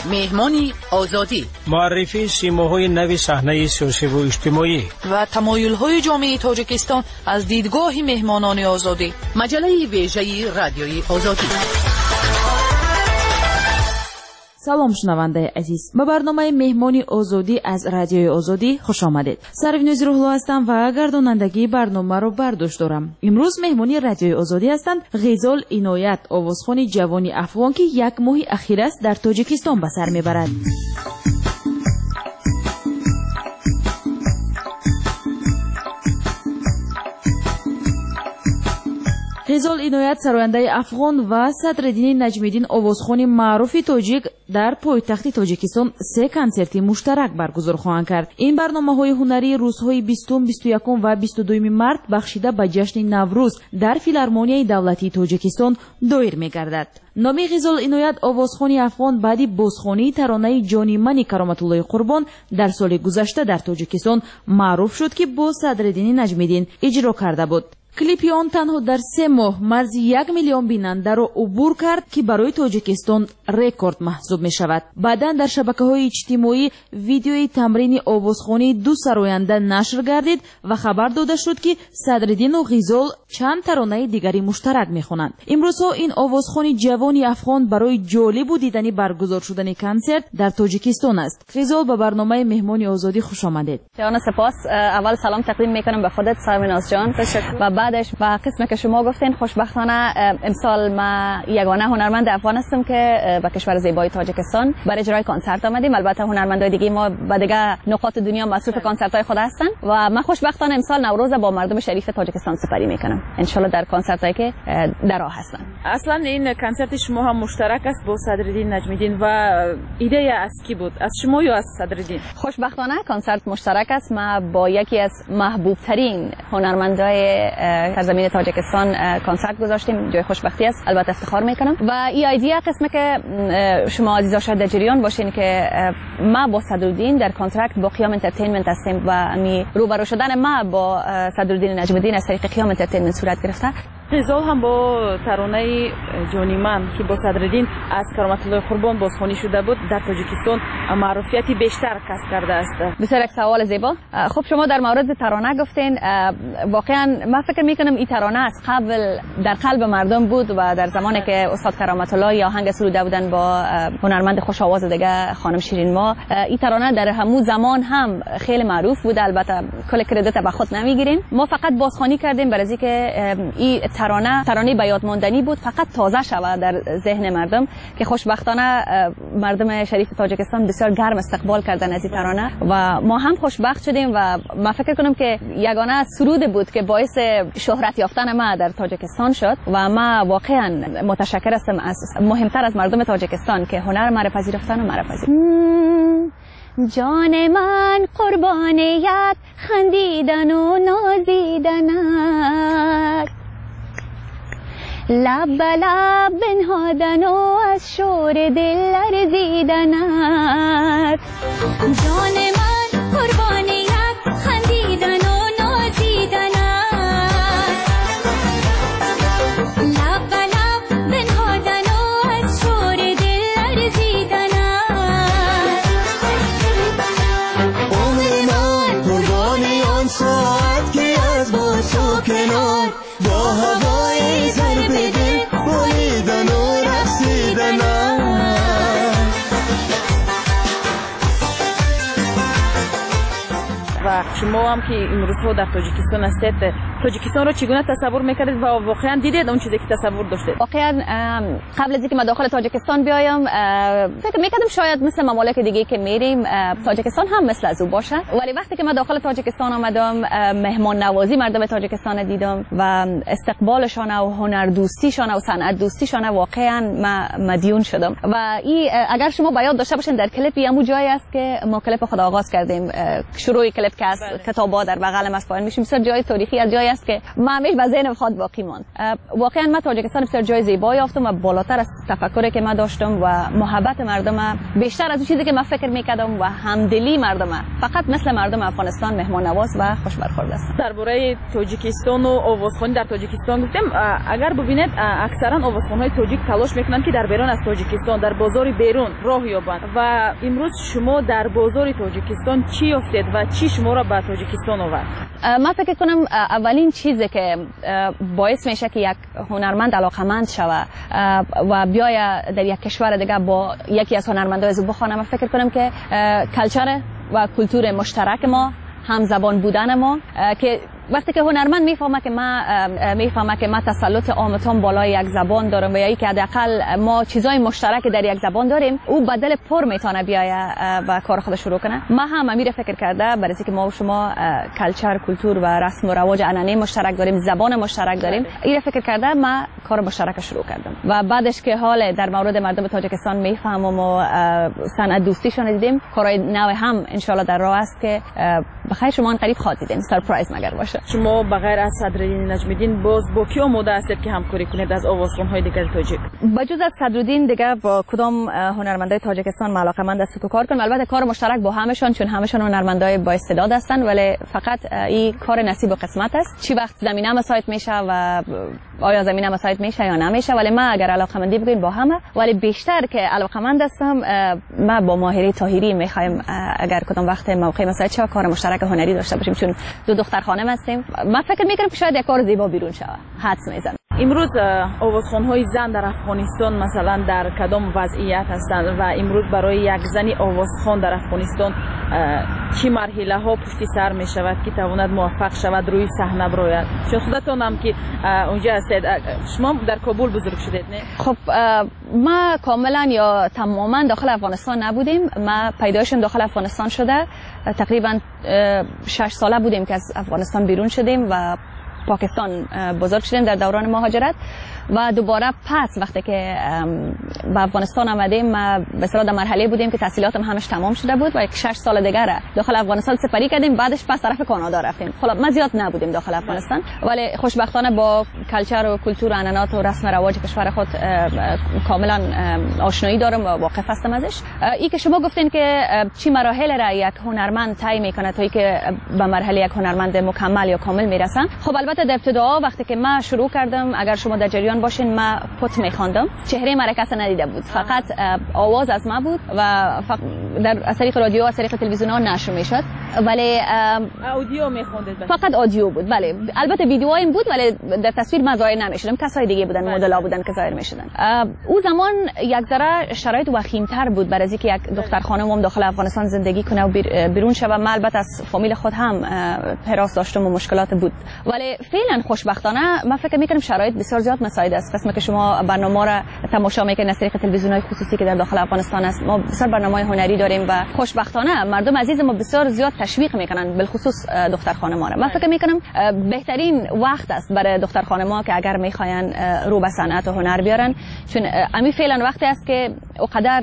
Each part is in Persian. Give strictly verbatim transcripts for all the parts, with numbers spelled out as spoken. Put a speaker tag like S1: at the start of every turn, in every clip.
S1: مهمانی آزادی،
S2: معرفی سیماهای نوی صحنه سیاسی و اجتماعی
S3: و تمایل‌های جامعه تاجیکستان از دیدگاه مهمانان آزادی.
S1: مجله ویژه رادیوی آزادی.
S4: سلام شنونده عزیز، به برنامه مهمانی آزادی از رادیوی آزادی خوش آمدید. سروینوز روحلو هستم و گردانندگی برنامه رو بر دوش دارم. امروز مهمانی رادیوی آزادی هستند غزال عنایت، آوازخوان جوانی افغان که یک ماه اخیر است در تاجیکستان به سر میبرد. غزال عنایت سراینده افغان و صدرالدین نجمیدین آوازخوان معروف تاجیک در پایتخت تاجیکستان سه کنسرت مشترک برگزار خواهند کرد. این برنامه‌های هنری روزهای بیستم، بیست و یکم و بیست و دوم مارس بخشیده به جشن نوروز در فیلارمونیای دولتی تاجیکستان دایر می‌گردد. نام غزال عنایت آوازخوان افغان بعدی بازخوانی ترانه جانی من کرامت الله قربان در سال گذشته در تاجیکستان معروف شد که با صدرالدین نجمیدین اجرا کرده بود. کلیپی آن تنها در سه ماه مرز یک میلیون بیننده را عبور کرد که برای تاجیکستان رکورد محسوب می شود. بعدا در شبکه‌های اجتماعی ویدیوی تمرین آوازخوانی دو سراینده نشر گردید و خبر داده شد که صدرالدین و غزال چند ترانه دیگری مشترک می‌خوانند. امروزها این آوازخوان جوانی افغان برای جالب و دیدنی برگزار شدن کنسرت در تاجیکستان است. غزال به برنامه مهمانی آزادی خوش آمدید.
S5: جان سپاس. اول سلام تقدیم می‌کنم به خودت سرویناز جان و بعدش با قسمی که شما گفتین خوشبختانه امسال ما یگانه هنرمند افغان هستم که به کشور زیبای تاجیکستان برای اجرای کنسرت آمدیم. البته هنرمندای دیگه ما به دیگه نقاط دنیا مصروف کنسرت‌های خود هستن و من خوشبختانه امسال نوروز با مردم شریف تاجیکستان سپری میکنم ان شاء الله در کنسرتایی که در راه هستن.
S3: اصلا این کنسرت شما هم مشترک است با صدرالدین نجمیدین و ایده از کی بود؟ از شما یا از صدرالدین؟
S5: خوشبختانه کنسرت مشترک است. ما با یکی از محبوب ترین هنرمندای در زمین تاجیکستان کنسرت گذاشتیم. جای خوشبختی است، البته افتخار میکنم. و این ایده قسمه که شما عزیزا شاید در جریان باشین که ما با صدرالدین در کانترکت با قیام انترتینمنت هستیم و می روبرو شدن ما با صدرالدین نجمیدین از طریق قیام انترتینمنت صورت گرفته.
S3: غزال هم با ترانه جانی من که با صدرالدین از کرامت الله قربان بازخوانی شده بود در تاجیکستان معروفیتی بیشتر کسب کرده است.
S5: بسیار یک سوال زیبا. خب شما در مورد ترانه گفتین، واقعا من فکر میکنم این ترانه از قبل در قلب مردم بود و در زمانی که استاد کرامت الله یا آهنگ سروده بودن با هنرمند خوش آواز دیگه خانم شیرین ما، این ترانه در همون زمان هم خیلی معروف بود. البته کل کردیت به خود نمیگیریم، ما فقط بازخوانی کردیم برای اینکه این ترانه ترانه به یاد ماندنی بود، فقط تازه شود در ذهن مردم که خوشبختانه مردم شریف تاجیکستان بسیار گرم استقبال کردن از این ترانه و ما هم خوشبخت شدیم و من فکر کنم که یگانه سرود بود که باعث شهرت یافتن ما در تاجیکستان شد و ما واقعا متشکر هستم از مهمتر از مردم تاجیکستان که هنر ما را پذیرفتن و ما را پذیرفتن. جان من قربانیت خندیدن و نازیدنت، لب به لب بنهادن و از شور دل لرزیدنت. جان من قربانیت خندیدن و نازیدنت، لب به لب بنهادن و از شور دل لرزیدنت.
S6: عمر من قربانی آن ساعت که از با تو کنار با هوای ضرب دل بریدن و رقصیدن.
S3: و شما هم که امروز ها در تاجیکستان هستید، تاجیکستان رو چگونه تصور میکردید و واقعا دیدید اون چیزی که تصور داشتید؟
S5: واقعا قبل از اینکه ما داخل تاجیکستان بیایم فکر میکردم شاید مثل ممالک دیگه که میریم تاجیکستان هم مثل از او باشه، ولی وقتی که ما داخل تاجیکستان آمدم مهمان نوازی مردم تاجیکستان دیدم و استقبالشان و هنر دوستیشان و صنعت دوستیشان واقعا ما مدیون شدم. و این اگر شما باید داشته باشین در کلیپ همون جایی است که ما کلیپ خود آغاز کردیم، شروع کلیپ که است، کتاب‌ها در بغلم است، پایین میشیم بسیار جای تاریخی از جایی است که من همیشه به ذهنم خود باقی ماند. واقعا من تاجیکستان بسیار جای زیبایی یافتم و بالاتر از تفکری که من داشتم و محبت مردم بیشتر از اون چیزی که من فکر میکردم و همدلی مردم فقط مثل مردم افغانستان مهمان نواز و خوش برخورد است.
S3: درباره تاجیکستان و آوازخوانی در تاجیکستان گفتم، اگر ببینید اکثرا آوازخوان‌های تاجیک تلاش میکنن که در بیرون از تاجیکستان در بازار بیرون راه یابند و امروز شما در بازار تاجیکستان چی یافتید و چی شما را به تاجیکستان آورد؟
S5: من فکر کنم اولین چیزی که باعث میشه که یک هنرمند علاقمند شود و بیاید در یک کشور دیگه با یکی از هنرمندای زو بخوانه، من فکر کنم که کلچر و کلتور مشترک ما، هم زبان بودن ما، که وقتی که هنرمند میفهمه که ما میفهمه که ما تسلط عامتان بالای یک زبان دارم و یا که حداقل ما چیزای مشترک در یک زبان داریم، او بدل پر میتونه بیاید و کار خودش شروع کنه. ما هم امیر فکر کرده برای اینکه ما و شما کلچر، کلتور و رسم و رواج عنعنه مشترک داریم، زبان مشترک داریم، این فکر کرده ما کار مشترک شروع کردم و بعدش که حال در مورد مردم تاجیکستان میفهمم و صنعت دوستیشون دیدیم، کارهای نو هم ان شاء الله در راه است که بخیر شما ان قریب خواهید دیدین، سرپرایز مگر باشه.
S3: شما بغیر از صدرالدین نجمیدین باز با کی آماده هستید که همکاری کنید از آوازخوان‌های دیگر تاجیک؟
S5: بجز از صدرالدین دیگه با کدام هنرمندای تاجیکستان علاقه‌مند است تو کار کنم. البته کار مشترک با همشون، چون همشون هنرمندای با استعداد هستن، ولی فقط این کار نصیب و قسمت است. چی وقت زمینه مساعد میشه و آیا زمینه مساعد میشه یا نمیشه، ولی ما اگر علاقه‌مندی بگیم با همه، ولی بیشتر که علاقه‌مند هستم ما با ماهره طاهری میخوایم اگر کدام وقت موقع مساعد شه کار مشترک هنری داشته باشیم، چون دو دختر خانم هستیم. من فکر میکنم که شاید یک کار زیبا بیرون شود. حدس میزنم.
S3: امروز آوازخوان‌های زن در افغانستان مثلا در کدام وضعیت هستند و امروز برای یک زنی آوازخوان در افغانستان چه مرحله ها پشت سر می شود که تواند موفق شود روی صحنه براید؟ چون خودتون هم که اونجا هستید، شما در کابل بزرگ شدید نه؟
S5: خب ما کاملا یا تماما داخل افغانستان نبودیم. ما پیدایشم داخل افغانستان شده، تقریبا شش ساله بودیم که از افغانستان بیرون شدیم و پاکستان بزرگ شدیم در دوران مهاجرت و دوباره پس وقتی که به افغانستان آمدیم ما به اصطلاح در مرحله بودیم که تحصیلاتم همش تمام شده بود و یک شش سال دیگه را داخل افغانستان سپری کردیم، بعدش پس طرف کانادا رفتیم. خب ما زیاد نبودیم داخل افغانستان، ولی خوشبختانه با کلچر و کلتور و عنعنات و رسم و رواج کشور خود کاملا آشنایی دارم و واقف هستم ازش. این که شما گفتین که چی مراحل را یک هنرمند طی میکنه تا اینکه به مرحله یک هنرمند مکمل یا کامل میرسن، خب البته در ابتدا وقتی که من شروع کردم، اگر شما در جریان باشین، من پت میخواندم، چهره من کسی ندیده بود، فقط آواز از من بود و در از طریق رادیو و از طریق تلویزیون ها نشر میشد، ولی
S3: اودیو میخوندید؟
S5: فقط آدیو بود. بله البته ویدیوهایم بود ولی در تصویر من ظاهر نمیشدم، کسای دیگه بودن، مدل‌ها بودن که ظاهر میشدن. او زمان یک ذره شرایط وخیم‌تر بود برای اینکه یک دختر خانم داخل افغانستان زندگی کنه و بیرون شه. من البته از فامیل خود هم حراس داشتم و مشکلات بود، ولی فعلا خوشبختانه من فکر میکنم شرایط بسیار زیاد مساعد است. قسمی که شما برنامه را تماشا میکنید از طریق تلویزیون‌های خصوصی که در داخل افغانستان است، ما بسیار برنامه‌های هنری داریم و خوشبختانه مردم عزیز ما بسیار زیاد تشویق میکنن، بالخصوص دختر خانم‌ها را. من فکر میکنم بهترین وقت است برای دختر خانم‌ها که اگر میخواین رو به صنعت و هنر بیارن، چون امی فعلا وقتی است که اونقدر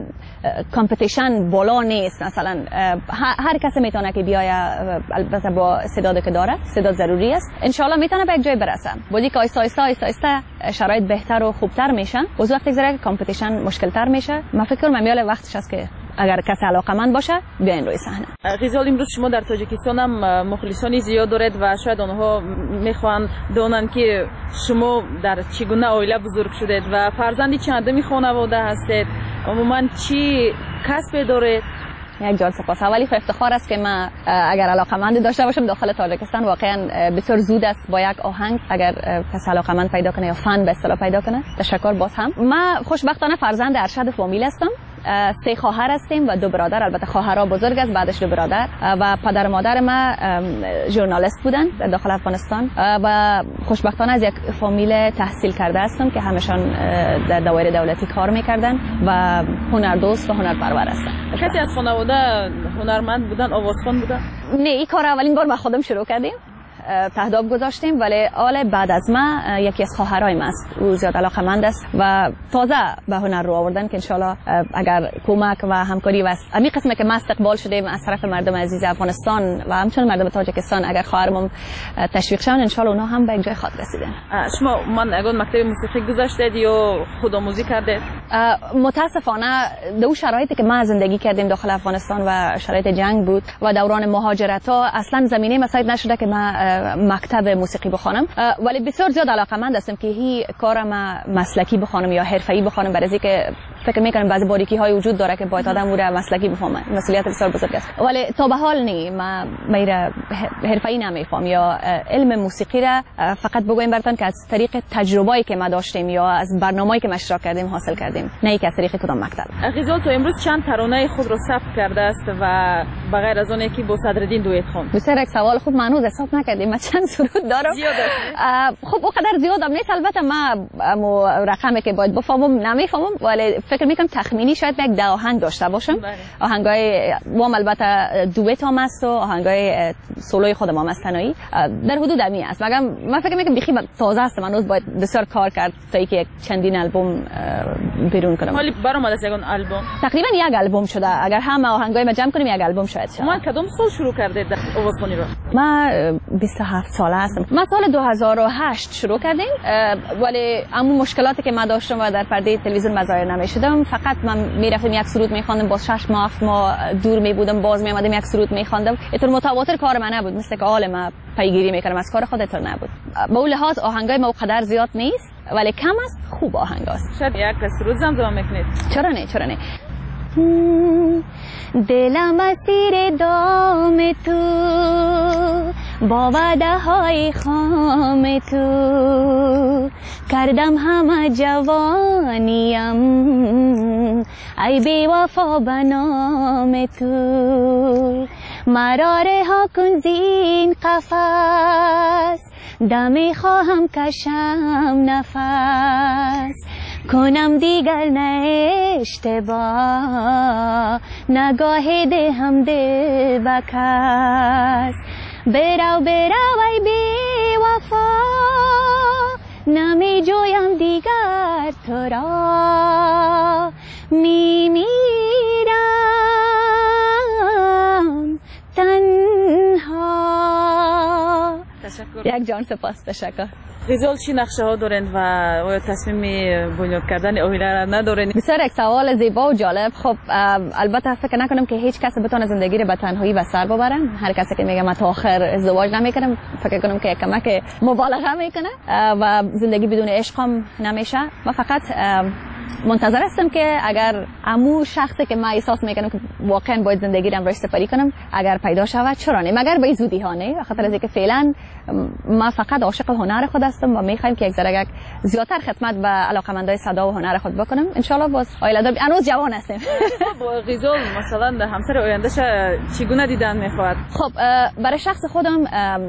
S5: کامپیتیشن بالا نیست. مثلا هر کسی میتونه که بیاید، البته با استعدادی که داره، استعداد ضروری است، ان شاء الله میتونه به یک جای برسه. بودی که آیسته آیسته آیسته آیسته شرایط بهتر و خوبتر میشن، از وقتی که کامپیتیشن مشکل‌تر میشه، من فکر کنم میاله وقتش است که اگر کسی علاقه‌مند باشه بیاین روی صحنه.
S3: غزال، امروز شما در تاجیکستان هم مخلصانی زیاد دارید و شاید آنها میخوان دونن که شما در چگونه عائله بزرگ شدید و فرزندی چندمی خانواده هستید، عموما چی کسب دارید؟
S5: یک جان سپاس. اولی خو افتخار است که من اگر علاقه‌مند داشته باشم داخل تاجیکستان. واقعا بسیار زود است با یک آهنگ اگر کس علاقه‌مند پیدا کنه یا فن به اصطلاح پیدا کنه. تشکر باز هم. من خوشبختانه فرزند ارشد فامیل هستم. سه خواهر هستیم و دو برادر. البته خواهرها بزرگ است، بعدش دو برادر، و پدر و مادر ما ژورنالیست بودن در داخل افغانستان و خوشبختانه از یک فامیل تحصیل کرده هستم که همشان در دوایر دولتی کار میکردن و هنردوست و هنرپرور هستن.
S3: کسی از خانواده هنرمند بودن، آوازخوان بودن؟
S5: نه، این کار اولین بار ما خودم شروع کردیم تهداب گذاشتیم، ولی آل بعد از ما یکی از خواهرای است، او زیاد علاقمند است و تازه به هنر رو آوردن که انشالله اگر کمک و همکاری و امی قسمه که ما استقبال شدیم از طرف مردم عزیز افغانستان و همچنین مردم تاجیکستان، اگر خواهرمون تشویق شون انشالله اونها هم به یک جای خاص رسیدن.
S3: شما من اگه مکتب موسیقی گذاشتید یا خودآموزی کردید؟
S5: متاسفانه دو شرایطی که ما زندگی کردیم داخل افغانستان و شرایط جنگ بود و دوران مهاجرت ها اصلا زمینه مساعد نشده که ما مکتب موسیقی بخوانم، ولی بسیار زیاد علاقمند هستم که هی کار ما مسلکی بخوانم یا حرفه‌ای بخوانم، برای اینکه فکر میکنم بعضی باریکی های وجود داره که باید آدم رو مسلکی بفهمه، مسئولیت بسیار بزرگ است، ولی تا به حال نی ما میره حرفه‌ای نمیفهم یا علم موسیقی را فقط بگویم براتون که از طریق تجربه‌ای که ما داشتیم یا از برنامه‌ای که ما اشتراک کردیم حاصل کردیم، نه اینکه از طریق کدام مکتب.
S3: غزال تو امروز چند ترانه خود رو ثبت کرده است و بغیر از اون یکی با صدرالدین دویت خوند؟
S5: بسیار یک سوال خوب منو حساب نکردیم، من چند سرود دارم
S3: زیاد
S5: خب اونقدر زیادم نیست، البته ما مو رقمی که باید بفهمم نمیفهمم، ولی فکر میکنم تخمینی شاید یک ده آهنگ داشته باشم. آهنگای وام البته دویت هم است و آهنگای سولوی خودم هم است تنهایی، در حدود امی است، مگر من فکر میکنم بخی تازه است، من باید بسیار کار کرد تا اینکه یک چندین البوم بیرون کنم.
S3: ولی برآمد از یک البوم
S5: تقریبا یک البوم شده، اگر همه آهنگای ما جمع کنیم یک البوم شاید شه.
S3: من کدام سال شروع کردید آوازخوانی رو؟
S5: ما بیست و هفت ساله هستم. ما سال دو هزار و هشت شروع کردیم، ولی اما مشکلاتی که ما داشتم و در پرده تلویزیون ظاهر نمیشدم، فقط من میرفتم یک سرود میخواندم، باز شش ماه هفت ماه دور می بودم، باز می اومدم یک سرود میخواندم. اینطور متواتر کار من نبود، مثل که حال ما پیگیری میکردم از کار خود، اینطور نبود. به اون لحاظ آهنگای ما قدر زیاد نیست، ولی کم است، خوب آهنگ است.
S3: شاید یک سرود زمزمه میکنید؟
S5: چرا نه چرا نه. دلم اسیر دام تو، با وعده های خام تو، کردم همه جوانیم ای بی وفا به نام تو، مرا رها کن زین قفس، دمی خواهم کشم نفس، کنم دیگر نه اشتباه، نگاه ده هم دل بکس، برو برو ای بی وفا، نمی جویم دیگر تو را، می میرم تنها.
S3: تشکر.
S5: یک جان سپاس. تشکر.
S3: غزال چی نقشه ها دارند و آیا تصمیم بنیاد کردن اویله را ندارند؟
S5: بسیار یک سوال زیبا و جالب. خب البته فکر نکنم که هیچ کس بتونه زندگی رو به تنهایی به سر ببره. هر کسی که میگه من تا آخر ازدواج نمیکنم، فکر کنم که کمک مبالغه میکنه و زندگی بدون عشق هم نمیشه. من فقط منتظر هستم که اگر امو شخصی که من احساس میکنم که واقعا باید زندگی رو روش سپری کنم اگر پیدا شود، چرا نه، مگر به زودی ها نه، خاطر از اینکه فعلا ما فقط عاشق هنر خود هستم و میخوایم که یک ذره زیادتر خدمت به علاقمندای صدا و هنر خود بکنم. ان شاء الله باز آیله دار هنوز جوان هستیم.
S3: خب غزال مثلا همسر آیندهش چگونه دیدن میخواد؟
S5: خب برای شخص خودم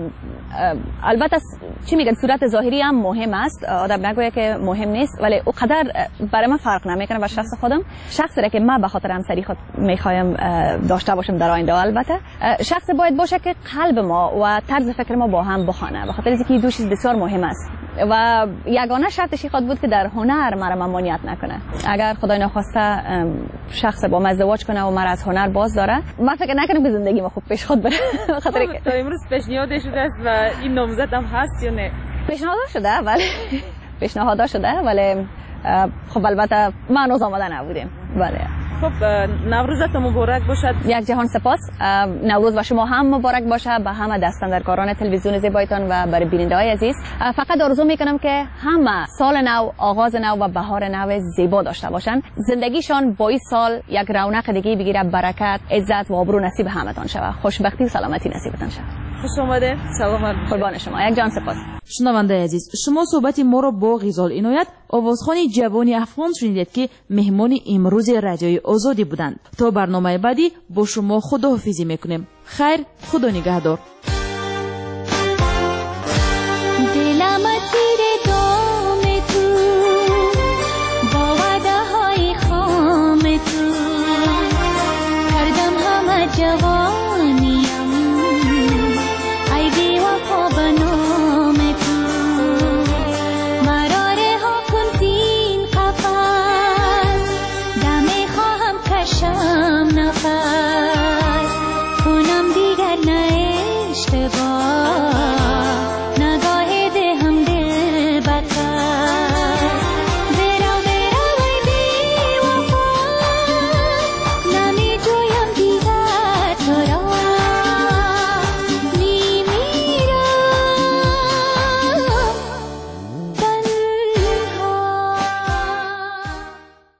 S5: البته چی میگن صورت ظاهری هم مهم است، آدم نگویه که مهم نیست، ولی او قدر برای من فرق نمیکنه. برای شخص خودم شخصی را که من به خاطر همسری خود میخوایم داشته باشم در آینده، البته شخص باید باشه که قلب ما و طرز فکر ما با هم بخونه، به خاطر اینکه دو چیز بسیار مهم است و یگانه شرطش خود بود که در هنر مرا ممانعت نکنه. اگر خدای نخواسته شخص با من ازدواج کنه و مرا از هنر باز داره، من فکر نکنم که زندگی ما خوب پیش خود بره. خاطر که
S3: تا امروز پیشنهاد شده است و این نامزد هم هست یا نه؟
S5: پیشنهاد شده ولی پیشنهاد شده ولی خب البته ما هنوز آماده نبودیم. بله.
S3: خب نوروزت مبارک باشد.
S5: یک جهان سپاس. نوروز و شما هم مبارک باشه به همه دستاندرکاران تلویزیون زیبایتان و برای بیننده های عزیز. فقط آرزو میکنم که همه سال نو، آغاز نو و بهار نو زیبا داشته باشن، زندگیشان با این سال یک رونق دیگه بگیره، برکت، عزت و آبرو نصیب همتان شود، خوشبختی و سلامتی نصیبتان شود.
S3: خوش آمده. سلامت.
S5: قربان شما. یک جان سپاس.
S4: شنونده عزیز، شما صحبت ما را با غزال عنایت، آوازخوان جوانی افغان شنیدید که مهمان امروز رادیوی آزادی بودند. تا برنامه بعدی با شما خداحافظی میکنیم. خیر، خدا نگهدار.